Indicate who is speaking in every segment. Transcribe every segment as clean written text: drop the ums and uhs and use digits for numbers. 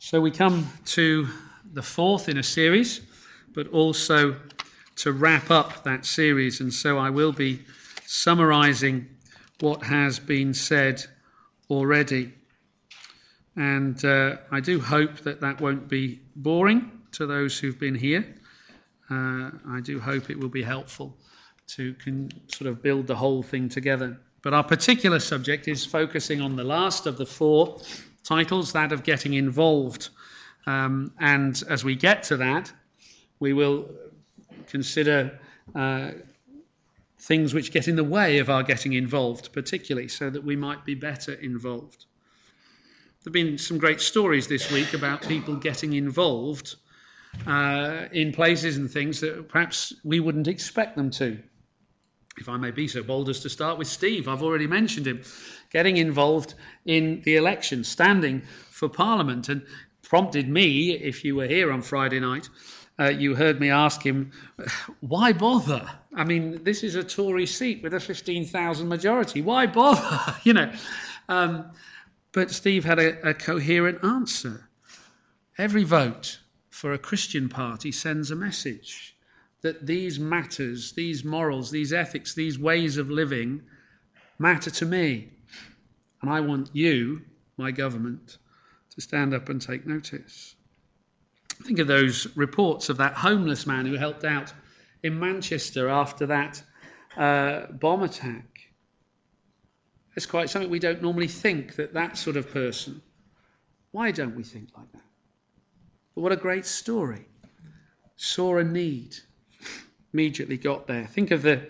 Speaker 1: So we come to the fourth in a series, but also to wrap up that series. And so I will be summarising what has been said already. And I do hope that that won't be boring to those who've been here. I do hope it will be helpful to sort of build the whole thing together. But our particular subject is focusing on the last of the four titles, that of getting involved. And as we get to that, we will consider things which get in the way of our getting involved, particularly so that we might be better involved. There have been some great stories this week about people getting involved in places and things that perhaps we wouldn't expect them to. If I may be so bold as to start with Steve, I've already mentioned him, getting involved in the election, standing for Parliament, and prompted me, if you were here on Friday night, you heard me ask him, why bother? I mean, this is a Tory seat with a 15,000 majority. Why bother? But Steve had a coherent answer. Every vote for a Christian party sends a message that these matters, these morals, these ethics, these ways of living matter to me. And I want you, my government, to stand up and take notice. Think of those reports of that homeless man who helped out in Manchester after that bomb attack. It's quite something we don't normally think, that sort of person. Why don't we think like that? But what a great story. Saw a need. Immediately got there. Think of the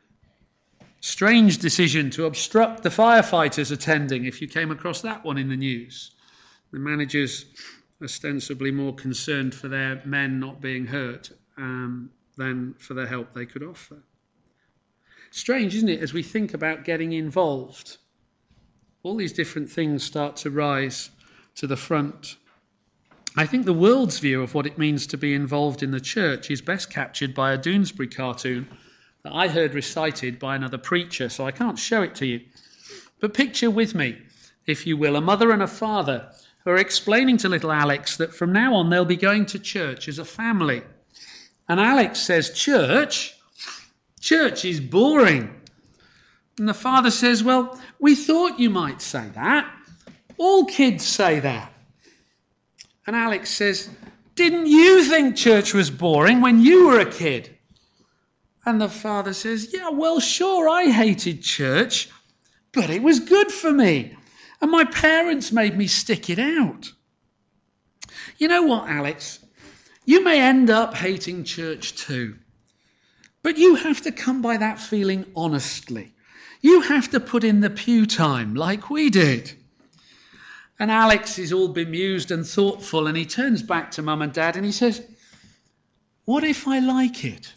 Speaker 1: strange decision to obstruct the firefighters attending, if you came across that one in the news. The managers ostensibly more concerned for their men not being hurt than for the help they could offer. Strange, isn't it, as we think about getting involved? All these different things start to rise to the front. I think the world's view of what it means to be involved in the church is best captured by a Doonesbury cartoon that I heard recited by another preacher, so I can't show it to you. But picture with me, if you will, a mother and a father who are explaining to little Alex that from now on they'll be going to church as a family. And Alex says, Church is boring. And the father says, well, we thought you might say that. All kids say that. And Alex says, didn't you think church was boring when you were a kid? And the father says, yeah, well, sure, I hated church, but it was good for me. And my parents made me stick it out. You know what, Alex? You may end up hating church too. But you have to come by that feeling honestly. You have to put in the pew time like we did. And Alex is all bemused and thoughtful, and he turns back to Mum and Dad and he says, what if I like it?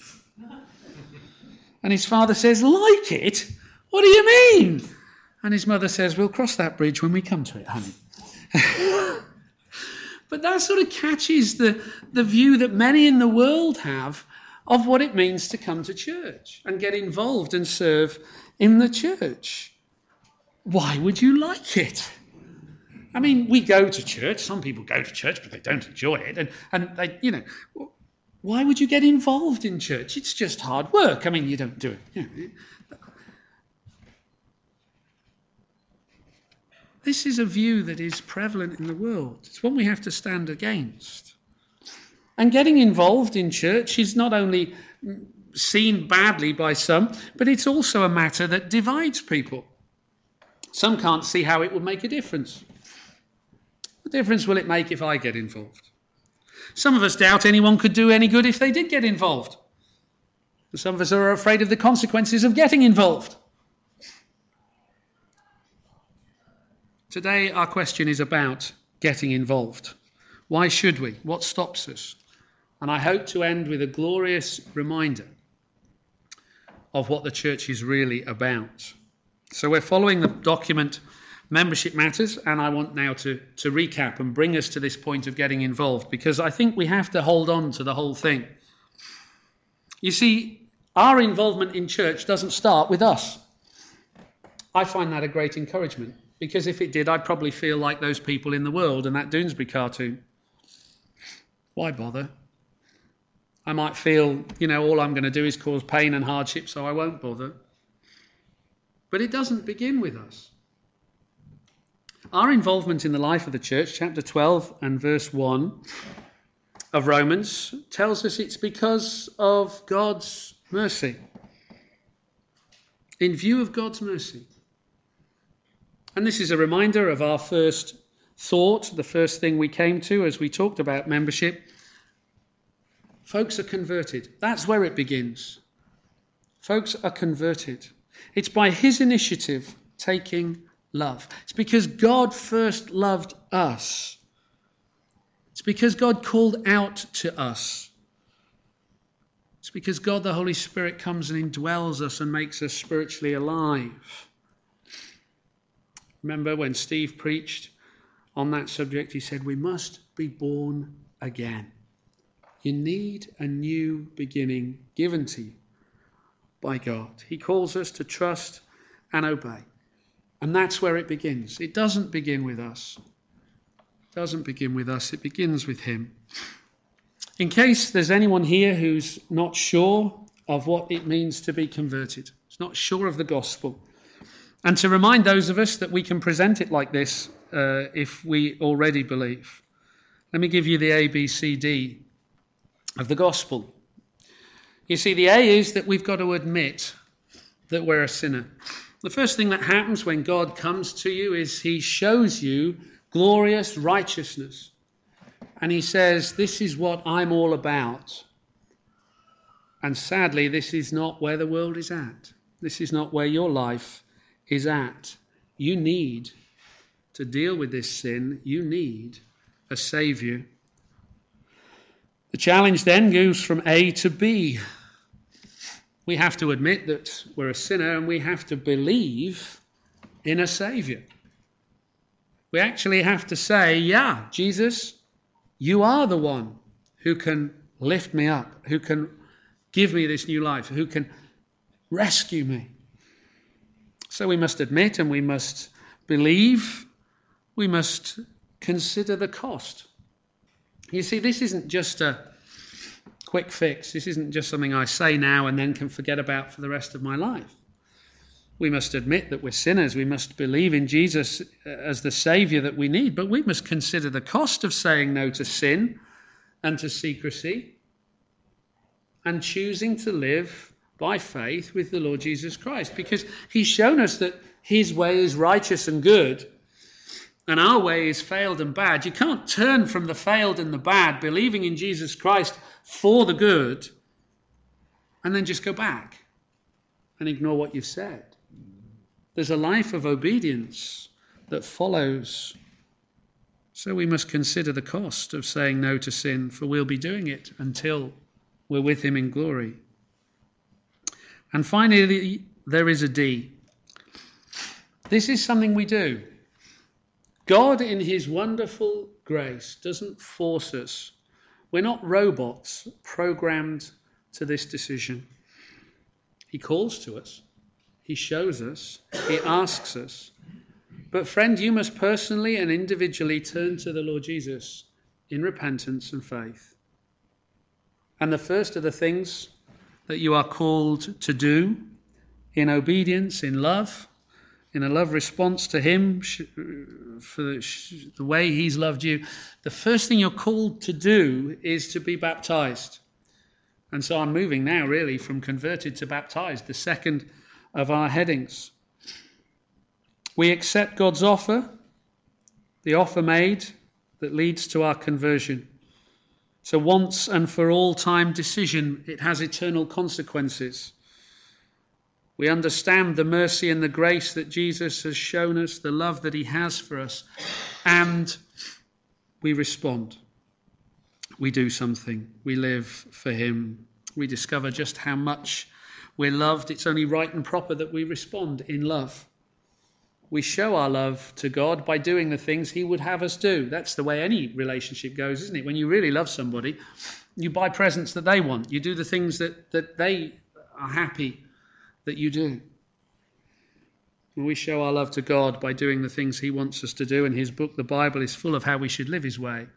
Speaker 1: And his father says, like it? What do you mean? And his mother says, we'll cross that bridge when we come to it, honey. But that sort of catches the view that many in the world have of what it means to come to church and get involved and serve in the church. Why would you like it? I mean, we go to church. Some people go to church, but they don't enjoy it. And they, why would you get involved in church? It's just hard work. I mean, you don't do it. This is a view that is prevalent in the world. It's one we have to stand against. And getting involved in church is not only seen badly by some, but it's also a matter that divides people. Some can't see how it will make a difference. What difference will it make if I get involved? Some of us doubt anyone could do any good if they did get involved. Some of us are afraid of the consequences of getting involved. Today our question is about getting involved. Why should we? What stops us? And I hope to end with a glorious reminder of what the church is really about. So we're following the document Membership Matters, and I want now to recap and bring us to this point of getting involved, because I think we have to hold on to the whole thing. You see, our involvement in church doesn't start with us. I find that a great encouragement, because if it did, I'd probably feel like those people in the world in that Doonesbury cartoon. Why bother? I might feel, all I'm going to do is cause pain and hardship, so I won't bother. But it doesn't begin with us. Our involvement in the life of the church, chapter 12 and verse 1 of Romans, tells us it's because of God's mercy. In view of God's mercy. And this is a reminder of our first thought, the first thing we came to as we talked about membership. Folks are converted. That's where it begins. Folks are converted. It's by his initiative taking love. It's because God first loved us. It's because God called out to us. It's because God the Holy Spirit comes and indwells us and makes us spiritually alive. Remember when Steve preached on that subject, he said, we must be born again. You need a new beginning given to you by God. He calls us to trust and obey. And that's where it begins. It doesn't begin with us. It doesn't begin with us. It begins with him. In case there's anyone here who's not sure of what it means to be converted, is not sure of the gospel, and to remind those of us that we can present it like this if we already believe. Let me give you the A, B, C, D of the gospel. You see, the A is that we've got to admit that we're a sinner. The first thing that happens when God comes to you is he shows you glorious righteousness. And he says, this is what I'm all about. And sadly, this is not where the world is at. This is not where your life is at. You need to deal with this sin. You need a saviour. The challenge then goes from A to B. We have to admit that we're a sinner and we have to believe in a saviour. We actually have to say, yeah, Jesus, you are the one who can lift me up, who can give me this new life, who can rescue me. So we must admit and we must believe. We must consider the cost. You see, this isn't just a quick fix. This isn't just something I say now and then can forget about for the rest of my life. We must admit that we're sinners. We must believe in Jesus as the Saviour that we need. But we must consider the cost of saying no to sin and to secrecy and choosing to live by faith with the Lord Jesus Christ. Because he's shown us that his way is righteous and good and our way is failed and bad. You can't turn from the failed and the bad, believing in Jesus Christ for the good, and then just go back and ignore what you've said. There's a life of obedience that follows. So we must consider the cost of saying no to sin, for we'll be doing it until we're with him in glory. And finally, there is a D. This is something we do. God, in his wonderful grace, doesn't force us. We're not robots programmed to this decision. He calls to us. He shows us. He asks us. But friend, you must personally and individually turn to the Lord Jesus in repentance and faith. And the first of the things that you are called to do in obedience, in love, in a love response to him for the way he's loved you, the first thing you're called to do is to be baptized. And so I'm moving now really from converted to baptized, the second of our headings. We accept God's offer, the offer made that leads to our conversion. It's a once and for all time decision. It has eternal consequences. We understand the mercy and the grace that Jesus has shown us, the love that he has for us, and we respond. We do something. We live for him. We discover just how much we're loved. It's only right and proper that we respond in love. We show our love to God by doing the things he would have us do. That's the way any relationship goes, isn't it? When you really love somebody, you buy presents that they want. You do the things that they are happy that you do. And we show our love to God by doing the things he wants us to do. And his book, the Bible, is full of how we should live his way.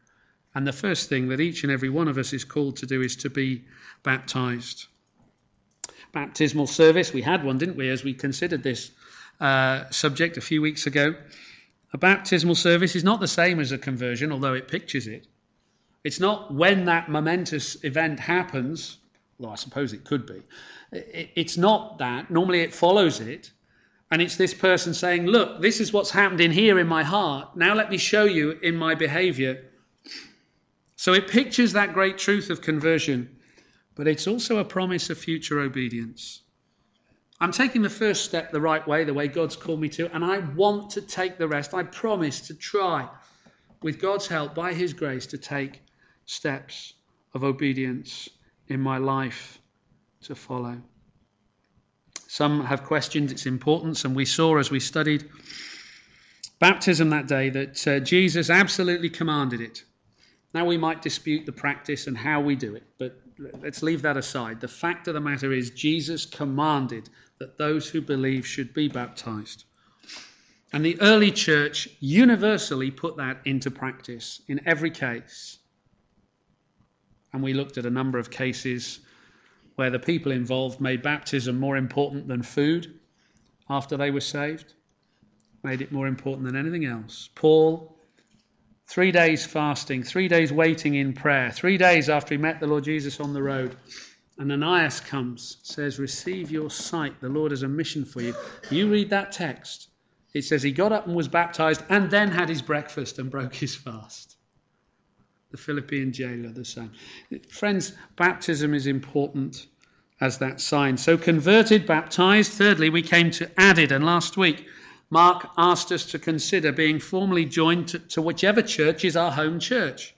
Speaker 1: And the first thing that each and every one of us is called to do is to be baptized. Baptismal service, we had one, didn't we, as we considered this subject a few weeks ago. A baptismal service is not the same as a conversion, although it pictures it. It's not when that momentous event happens, although I suppose it could be. It's not that. Normally it follows it. And it's this person saying, look, this is what's happened in here in my heart. Now let me show you in my behavior. So it pictures that great truth of conversion, but it's also a promise of future obedience. I'm taking the first step the right way, the way God's called me to, and I want to take the rest. I promise to try, with God's help, by his grace, to take steps of obedience in my life to follow. Some have questioned its importance, and we saw as we studied baptism that day that Jesus absolutely commanded it. Now we might dispute the practice and how we do it, but let's leave that aside. The fact of the matter is Jesus commanded that those who believe should be baptized. And the early church universally put that into practice in every case. And we looked at a number of cases where the people involved made baptism more important than food after they were saved, made it more important than anything else. Paul, 3 days fasting, 3 days waiting in prayer, 3 days after he met the Lord Jesus on the road. And Ananias comes, says, receive your sight. The Lord has a mission for you. You read that text. It says he got up and was baptized and then had his breakfast and broke his fast. The Philippian jailer, the same. Friends, baptism is important as that sign. So converted, baptized. Thirdly, we came to added. And last week, Mark asked us to consider being formally joined to whichever church is our home church.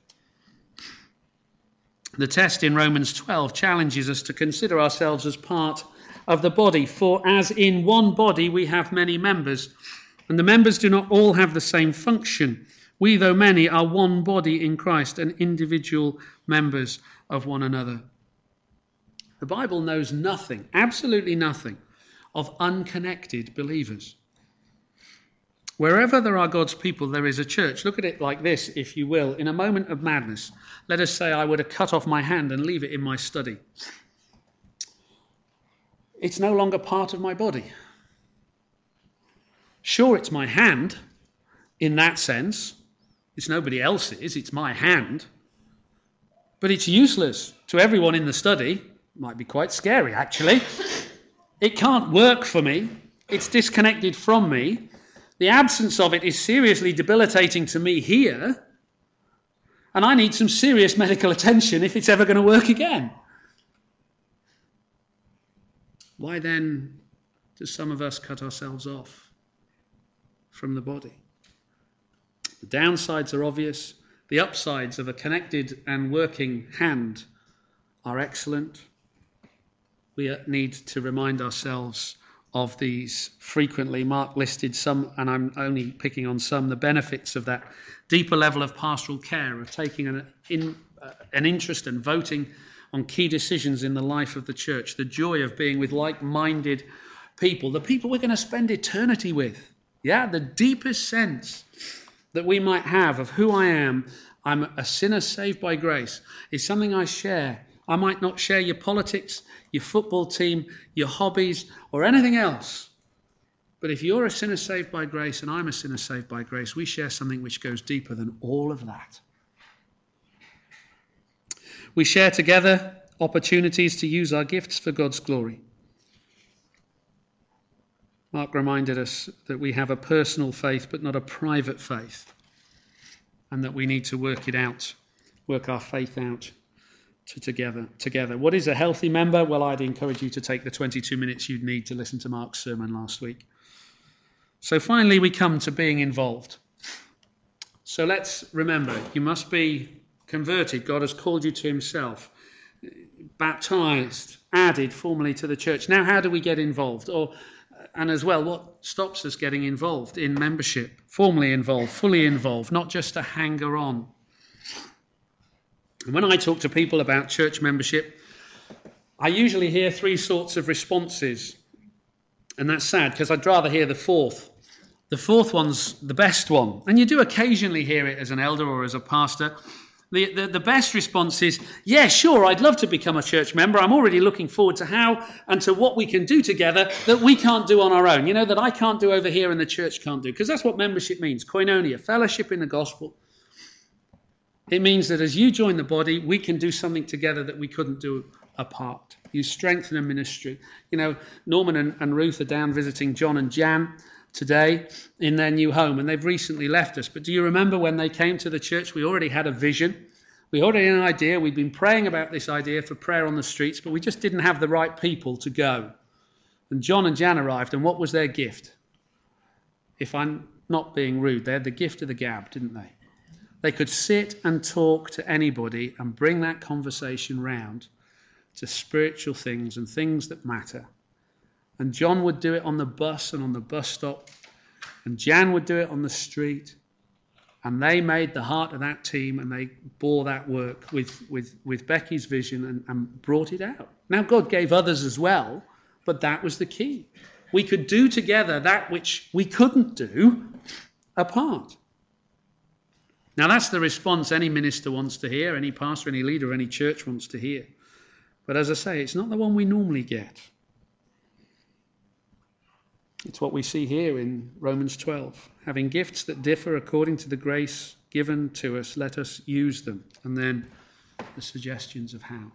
Speaker 1: The test in Romans 12 challenges us to consider ourselves as part of the body. For as in one body we have many members, and the members do not all have the same function. We, though many, are one body in Christ and individual members of one another. The Bible knows nothing, absolutely nothing, of unconnected believers. Wherever there are God's people, there is a church. Look at it like this, if you will. In a moment of madness, let us say I were to cut off my hand and leave it in my study. It's no longer part of my body. Sure, it's my hand in that sense. It's nobody else's, it's my hand. But it's useless to everyone in the study. It might be quite scary, actually. It can't work for me. It's disconnected from me. The absence of it is seriously debilitating to me here, and I need some serious medical attention if it's ever going to work again. Why then do some of us cut ourselves off from the body? The downsides are obvious. The upsides of a connected and working hand are excellent. We need to remind ourselves of these frequently. Mark listed some, and I'm only picking on some, the benefits of that deeper level of pastoral care, of taking an interest and voting on key decisions in the life of the church, the joy of being with like-minded people, the people we're going to spend eternity with. Yeah, the deepest sense that we might have of who I am, I'm a sinner saved by grace, is something I share. I might not share your politics, your football team, your hobbies, or anything else. But if you're a sinner saved by grace and I'm a sinner saved by grace, we share something which goes deeper than all of that. We share together opportunities to use our gifts for God's glory. Mark reminded us that we have a personal faith, but not a private faith, and that we need to work our faith out together. What is a healthy member? Well, I'd encourage you to take the 22 minutes you'd need to listen to Mark's sermon last week. So finally, we come to being involved. So let's remember, you must be converted. God has called you to himself, baptized, added formally to the church. Now, how do we get involved? And as well, what stops us getting involved in membership? Formally involved, fully involved, not just a hanger-on. And when I talk to people about church membership, I usually hear three sorts of responses. And that's sad, because I'd rather hear the fourth. The fourth one's the best one. And you do occasionally hear it as an elder or as a pastor. The best response is, yeah, sure, I'd love to become a church member. I'm already looking forward to how and to what we can do together that we can't do on our own. You know, that I can't do over here and the church can't do. Because that's what membership means. Koinonia, fellowship in the gospel. It means that as you join the body, we can do something together that we couldn't do apart. You strengthen a ministry. You know, Norman and Ruth are down visiting John and Jan today in their new home, and they've recently left us. But do you remember when they came to the church? We already had a vision. We already had an idea. We'd been praying about this idea for prayer on the streets, but we just didn't have the right people to go. And John and Jan arrived, and what was their gift? If I'm not being rude, they had the gift of the gab, didn't they? They could sit and talk to anybody and bring that conversation round to spiritual things and things that matter. And John would do it on the bus and on the bus stop. And Jan would do it on the street. And they made the heart of that team, and they bore that work with Becky's vision and brought it out. Now, God gave others as well, but that was the key. We could do together that which we couldn't do apart. Now, that's the response any minister wants to hear, any pastor, any leader, any church wants to hear. But as I say, it's not the one we normally get. It's what we see here in Romans 12. Having gifts that differ according to the grace given to us, let us use them. And then the suggestions of how.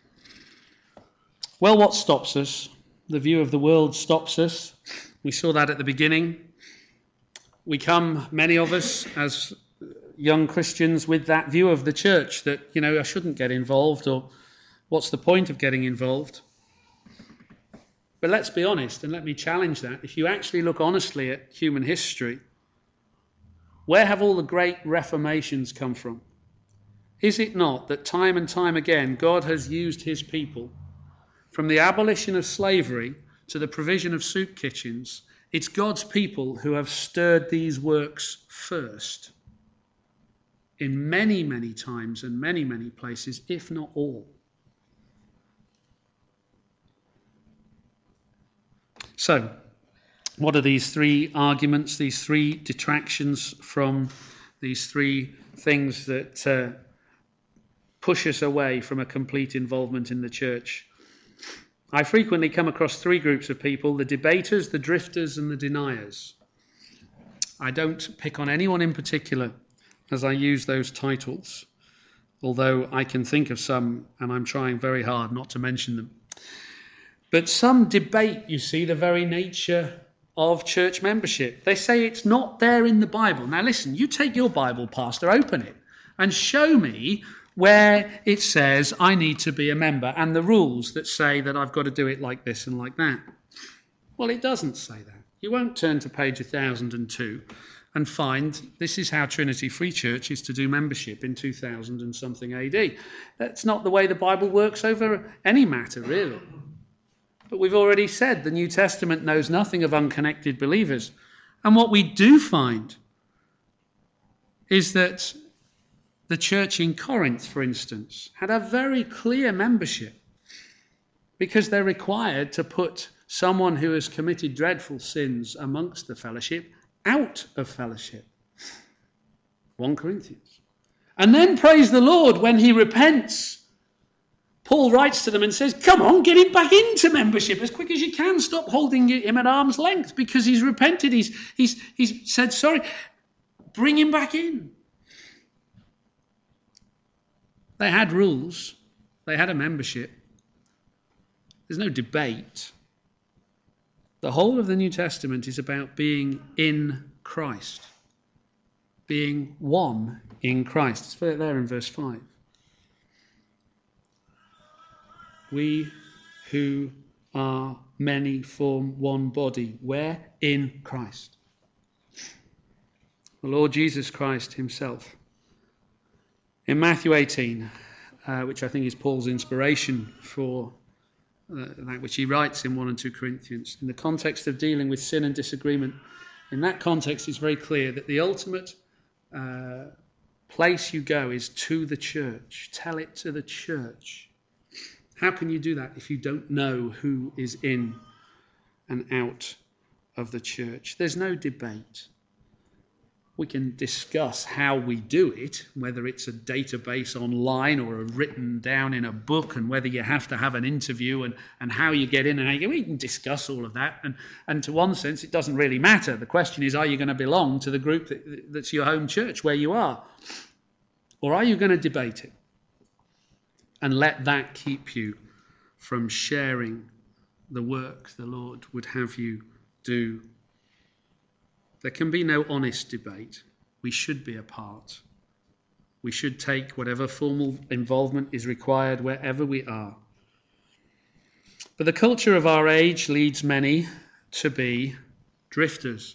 Speaker 1: Well, what stops us? The view of the world stops us. We saw that at the beginning. We come, many of us, as young Christians, with that view of the church that, you know, I shouldn't get involved, or what's the point of getting involved? But let's be honest, and let me challenge that. If you actually look honestly at human history, where have all the great reformations come from? Is it not that time and time again God has used his people, from the abolition of slavery to the provision of soup kitchens? It's God's people who have stirred these works first, in many, many times and many, many places, if not all. So, what are these three arguments, these three detractions from these three things that push us away from a complete involvement in the church? I frequently come across three groups of people: the debaters, the drifters, and the deniers. I don't pick on anyone in particular as I use those titles, although I can think of some, and I'm trying very hard not to mention them. But some debate, you see, the very nature of church membership. They say it's not there in the Bible. Now listen, you take your Bible, pastor, open it, and show me where it says I need to be a member, and the rules that say that I've got to do it like this and like that. Well, it doesn't say that. You won't turn to page 1002 and find this is how Trinity Free Church is to do membership in 2000 and something AD. That's not the way the Bible works over any matter, really. But we've already said the New Testament knows nothing of unconnected believers. And what we do find is that the church in Corinth, for instance, had a very clear membership, because they're required to put someone who has committed dreadful sins amongst the fellowship out of fellowship. 1 Corinthians. And then, praise the Lord, when he repents, Paul writes to them and says, come on, get him back into membership as quick as you can. Stop holding him at arm's length, because he's repented. He's said sorry. Bring him back in. They had rules. They had a membership. There's no debate. The whole of the New Testament is about being in Christ. Being one in Christ. It's there in verse 5. We who are many form one body. Where? In Christ. The Lord Jesus Christ himself. In Matthew 18, which I think is Paul's inspiration for that which he writes in 1 and 2 Corinthians, in the context of dealing with sin and disagreement, in that context it's very clear that the ultimate place you go is to the church. Tell it to the church. How can you do that if you don't know who is in and out of the church? There's no debate. We can discuss how we do it, whether it's a database online or written down in a book, and whether you have to have an interview and how you get in and how you get. We can discuss all of that. And to one sense, it doesn't really matter. The question is, are you going to belong to the group that's your home church where you are? Or are you going to debate it? And let that keep you from sharing the work the Lord would have you do. There can be no honest debate. We should be apart. We should take whatever formal involvement is required wherever we are. But the culture of our age leads many to be drifters.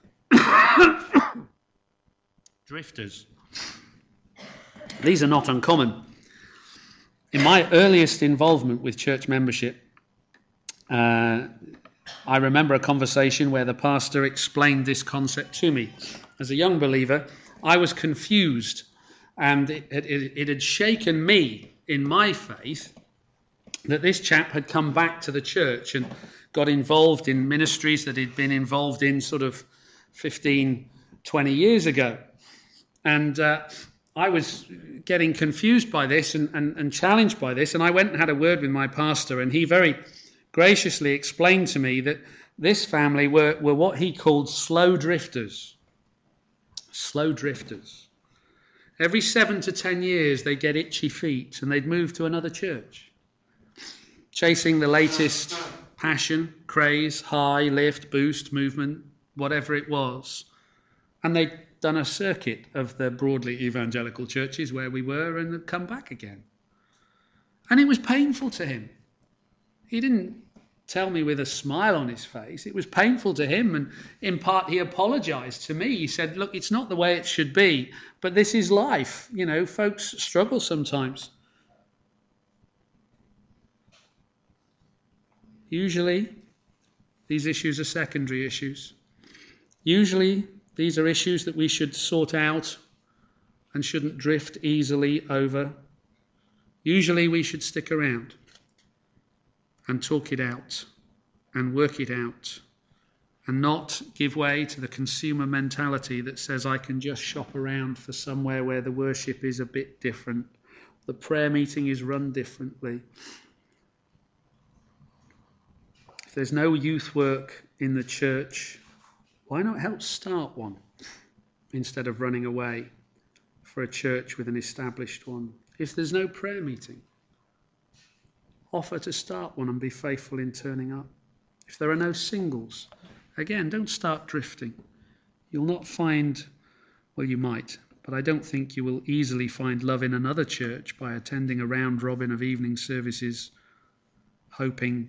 Speaker 1: Drifters. These are not uncommon. In my earliest involvement with church membership, I remember a conversation where the pastor explained this concept to me. As a young believer, I was confused, and it had shaken me in my faith that this chap had come back to the church and got involved in ministries that he'd been involved in sort of 15, 20 years ago. And I was getting confused by this and challenged by this, and I went and had a word with my pastor, and he very graciously explained to me that this family were what he called slow drifters. Slow drifters. Every 7 to 10 years they'd get itchy feet and they'd move to another church, chasing the latest passion, craze, high, lift, boost, movement, whatever it was. And they'd done a circuit of the broadly evangelical churches where we were and had come back again. And it was painful to him. He didn't tell me with a smile on his face. It was painful to him, and in part he apologized to me. He said, look, it's not the way it should be, but this is life. You know, folks struggle sometimes. Usually, these issues are secondary issues. Usually, these are issues that we should sort out and shouldn't drift easily over. Usually, we should stick around and talk it out and work it out and not give way to the consumer mentality that says I can just shop around for somewhere where the worship is a bit different, the prayer meeting is run differently. If there's no youth work in the church, why not help start one instead of running away for a church with an established one? If there's no prayer meeting, offer to start one and be faithful in turning up. If there are no singles, again, don't start drifting. You'll not find, well, you might, but I don't think you will easily find love in another church by attending a round robin of evening services, hoping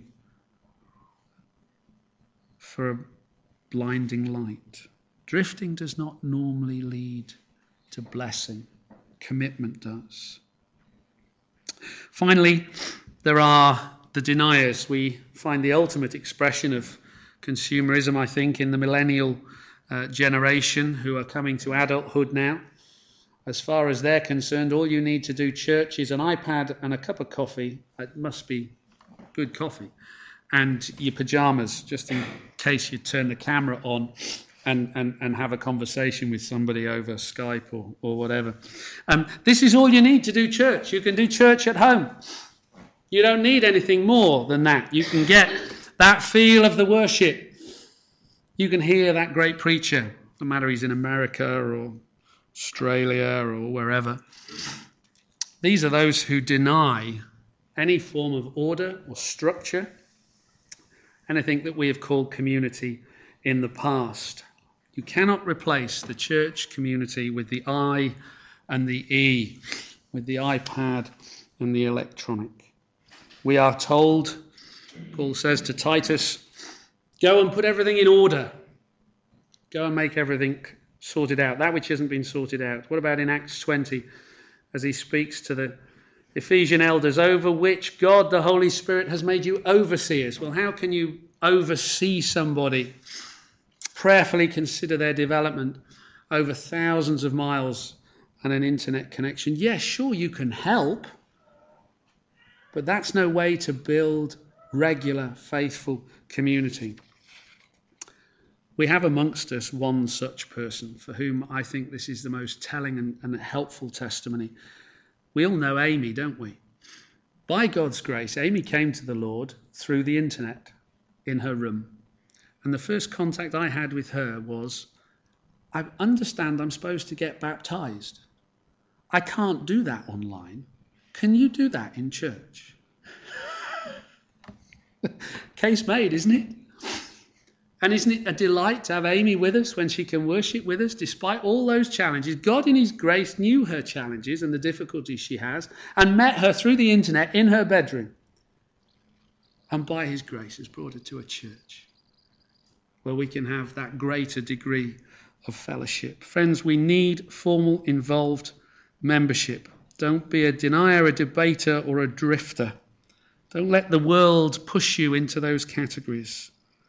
Speaker 1: for a blinding light. Drifting does not normally lead to blessing. Commitment does. Finally, there are the deniers. We find the ultimate expression of consumerism, I think, in the millennial generation who are coming to adulthood now. As far as they're concerned, all you need to do, church, is an iPad and a cup of coffee. It must be good coffee. And your pajamas, just in case you turn the camera on and have a conversation with somebody over Skype or whatever. This is all you need to do church. You can do church at home. You don't need anything more than that. You can get that feel of the worship. You can hear that great preacher, no matter he's in America or Australia or wherever. These are those who deny any form of order or structure, anything that we have called community in the past. You cannot replace the church community with the I and the E, with the iPad and the electronic. We are told, Paul says to Titus, go and put everything in order. Go and make everything sorted out. That which hasn't been sorted out. What about in Acts 20, as he speaks to the Ephesian elders, over which God, the Holy Spirit, has made you overseers? Well, how can you oversee somebody? Prayerfully consider their development over thousands of miles and an internet connection. Yes, sure, you can help. But that's no way to build regular, faithful community. We have amongst us one such person for whom I think this is the most telling and helpful testimony. We all know Amy, don't we? By God's grace, Amy came to the Lord through the internet in her room. And the first contact I had with her was, I understand I'm supposed to get baptized. I can't do that online. Can you do that in church? Case made, isn't it? And isn't it a delight to have Amy with us when she can worship with us despite all those challenges? God in his grace knew her challenges and the difficulties she has and met her through the internet in her bedroom. And by his grace has brought her to a church where we can have that greater degree of fellowship. Friends, we need formal, involved membership. Don't be a denier, a debater, or a drifter. Don't let the world push you into those categories.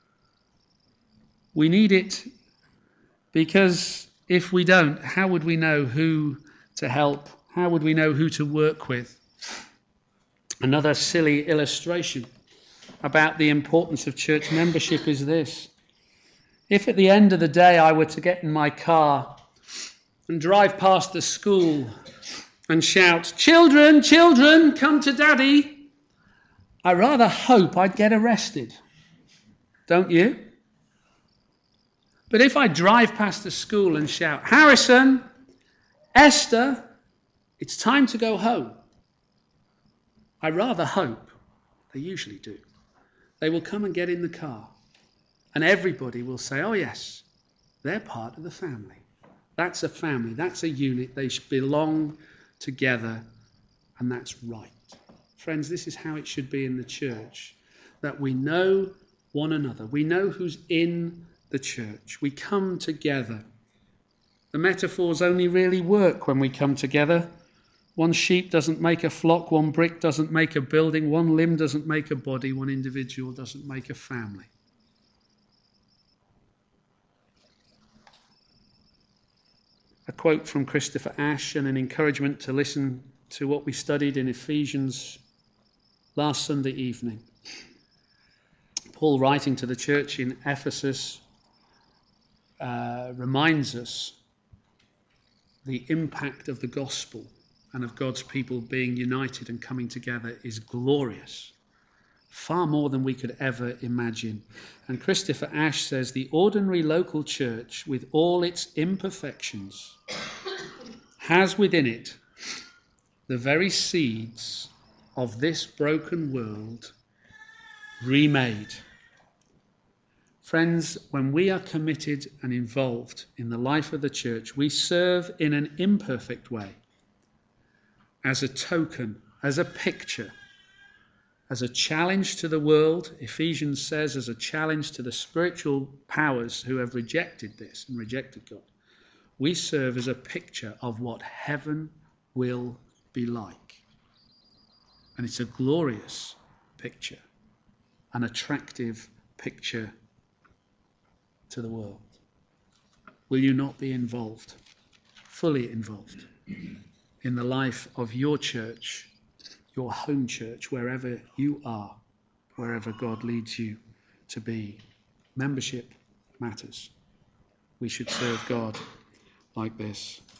Speaker 1: We need it because if we don't, how would we know who to help? How would we know who to work with? Another silly illustration about the importance of church membership is this. If at the end of the day I were to get in my car and drive past the school and shout, "Children, children, come to Daddy," I rather hope I'd get arrested. Don't you? But if I drive past the school and shout, "Harrison, Esther, it's time to go home," I rather hope, they usually do, they will come and get in the car. And everybody will say, "Oh yes, they're part of the family. That's a family, that's a unit, they belong together, and that's right." Friends, this is how it should be in the church, that we know one another. We know who's in the church. We come together. The metaphors only really work when we come together. One sheep doesn't make a flock, one brick doesn't make a building, one limb doesn't make a body, one individual doesn't make a family. A quote from Christopher Ash and an encouragement to listen to what we studied in Ephesians last Sunday evening. Paul, writing to the church in Ephesus, reminds us the impact of the gospel and of God's people being united and coming together is glorious, far more than we could ever imagine. And Christopher Ash says the ordinary local church, with all its imperfections, has within it the very seeds of this broken world remade. Friends, when we are committed and involved in the life of the church, we serve in an imperfect way, as a token, as a picture, as a challenge to the world. Ephesians says, as a challenge to the spiritual powers who have rejected this and rejected God. We serve as a picture of what heaven will be like. And it's a glorious picture, an attractive picture to the world. Will you not be involved, fully involved, in the life of your church, your home church, wherever you are, wherever God leads you to be? Membership matters. We should serve God like this.